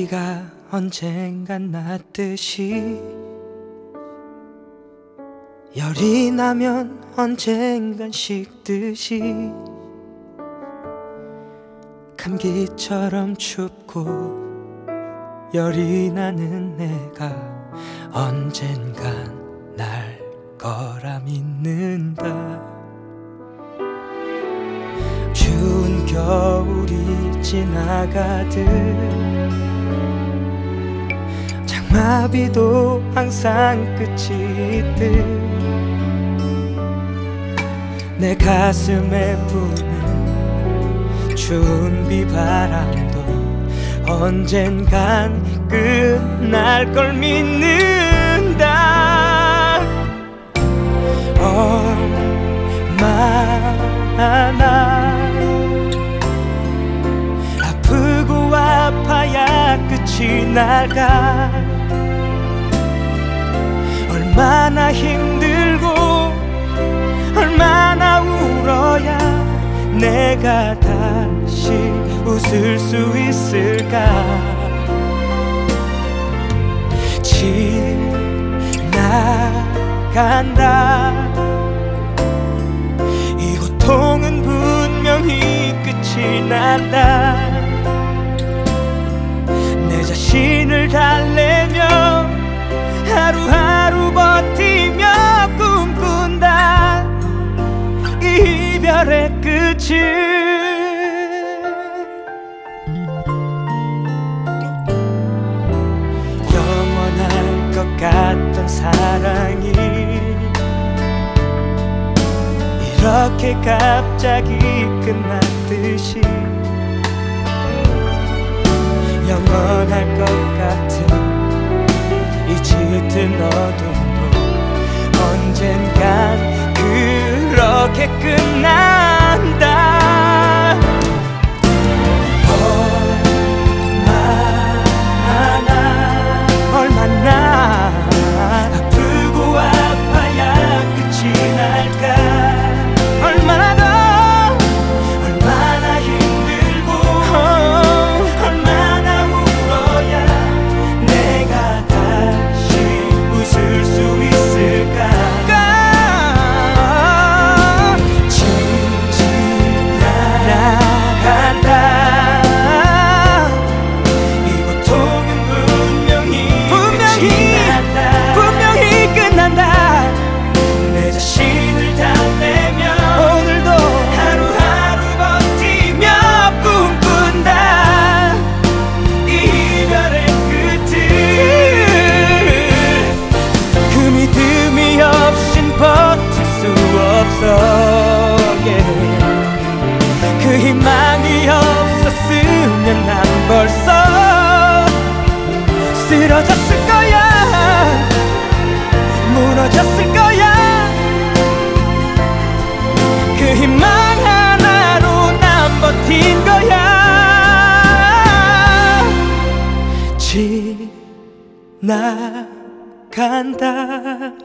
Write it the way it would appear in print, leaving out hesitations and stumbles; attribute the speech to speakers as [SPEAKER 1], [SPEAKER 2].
[SPEAKER 1] 비가 언젠간 났듯이 열이 나면 언젠간 식듯이 감기처럼 춥고 열이 나는 내가 언젠간 날 거라 믿는다. 추운 겨울이 지나가듯 장마비도 항상 끝이 있듯 내 가슴에 부는 추운 비바람도 언젠간 끝날 걸 믿는다. 얼마나 아프고 아파야 끝이 날까. 얼마나 힘들고 얼마나 울어야 내가 다시 웃을 수 있을까. 지나간다. 이 고통은 분명히 끝이 난다. 내 자신을 달래며 하루하루 버티며 꿈꾼다. 이별의 끝을. 영원할 것 같던 사랑이 이렇게 갑자기 끝났듯이 영원할 것 같은 이 짙은 어둠도 언젠간 그렇게 끝난다. 얼마나 아프고 아파야 끝이 날까. 얼마나 더 얼마나 힘들고 얼마나 울어야 내가 다시 웃을 수 있을까. 지나간다. 이 고통은 분명히 끝난다. 내 자신을 달래며 오늘도 하루하루 버티며 꿈꾼다. 이별의 끝을. 그 믿음이 없인 버틸 수 없어. 그 희망이 없었으면 난 벌써 쓰러졌을 거야. 무너졌을 거야. 그 희망 하나로 난 버틴 거야. 지나간다.